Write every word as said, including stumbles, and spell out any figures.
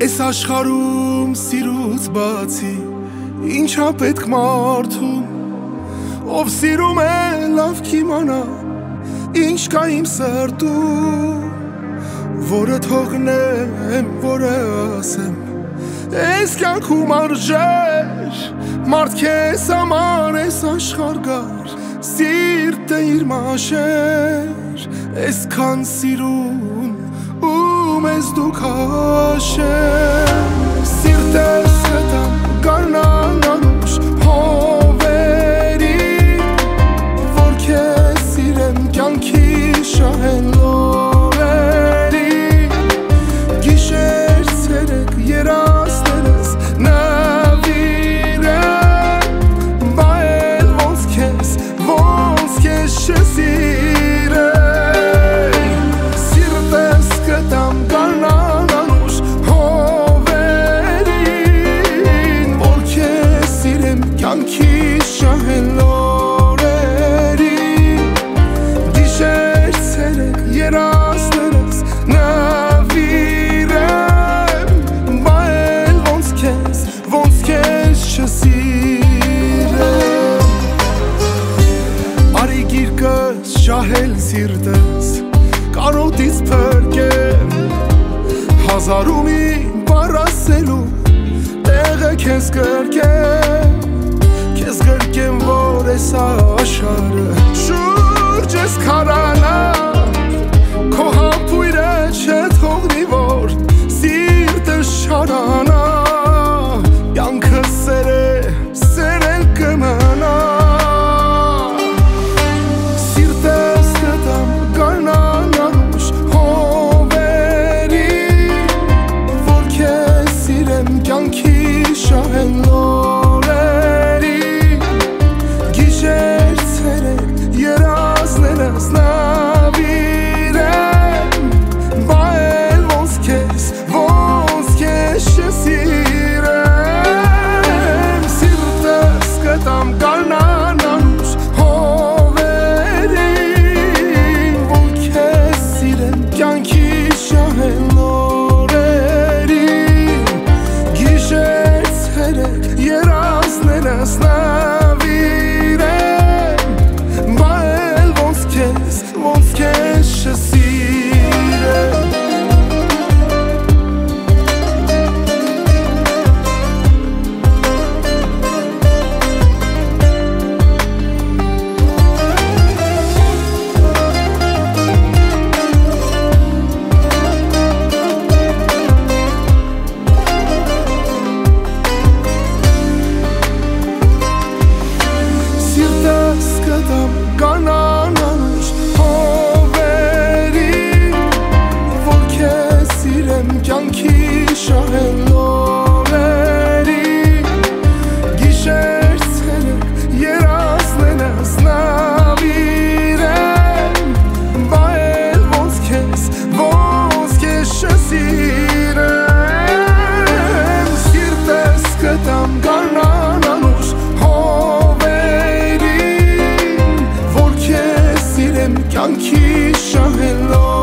Այս աշխարհում սիրուց բացի ինչա պետք մարդուն, ով սիրում է լավ կիմանա ինչ կա իմ սրտում, որը թողնեմ, որը ասեմ Այս կյանքում արժեր մարդ քեզ համար այս աշխարհ գար սիրտը իր մաշեր այսքան սիրուն ու մեզ դու քաշեր սիրտս կտամ գարնան անուշ հովերի որ քեզ սիրեմ կյանքի շահեն լորերի գիշեր ցերեկ երազներս նավիրեմ բայել ոնց քեզ ոնց քեզ չսիրեմ սիրտս կտամ գարնան անուշ հովերին որ քեզ սիրեմ կյանքի շահեն լորերի գիշեր ցերեկ երազներս նավիրեմ բայել ոնց քեզ ոնց քեզ չսիրեմ արի գիրկս շահել սիրտս կարոտից փրկեմ հազարում իմ բառ ասելու տեղը քեզ գրկեմ քեզ գրկեմ որ այս աշխարհը շուրջս քարանա քո համբույրը չթողնի որ սիրտս շարանա կյանքը սեր է սերել կմնա սիրտս կտամ գարնան անուշ հովերի որ քեզ սիրեմ կյանքի շահեն լորերի գիշեր ցերեկ երազներս նավիրեմ բայել ոնց քեզ ոնց քեզ չսիրեմ սիրտս կտամ գարնան անուշ հովերին որ քեզ սիրեմ կյանքի շահեն լորերի գիշեր ցերեկ երազներս նավիրեմ բայել ոնց քեզ ոնց քեզ չսիրեմ Սիրտս կտամ գարնան անուշ հովերի որ քեզ սիրեմ կյանքի շահեն լորերի գիշեր ցերեկ երազներս նավիրեմ բայել ոնց քեզ ոնց քեզ չսիրեմ սիրտս կտամ գարնան անուշ հովերի որ քեզ սիրեմ կյանքի շահեն լորերի